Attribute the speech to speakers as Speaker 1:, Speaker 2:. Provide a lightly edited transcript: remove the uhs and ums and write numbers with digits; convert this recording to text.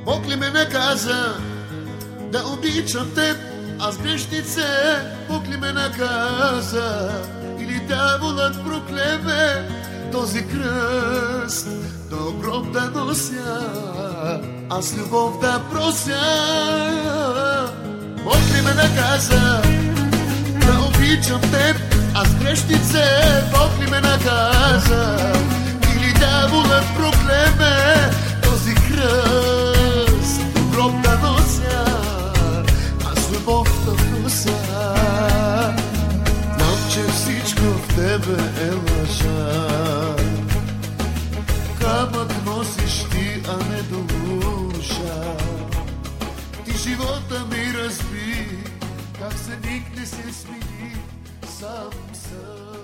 Speaker 1: Бог ли ме наказа да обичам теб, аз грешнице? Бог ли ме наказа или дяволът проклеме този кръст до гроб да нося, аз любов да прося? Бог ли ме наказа да обичам теб, аз грешнице? Бог ли ме наказа или дяволът проклеме този кръст до гроб да нося, аз любов да прося? Знам, че всичко в тебе е лъжа, камък носиш ти, а не душа. Ти живота ми разби, как се никне се смени сам сън.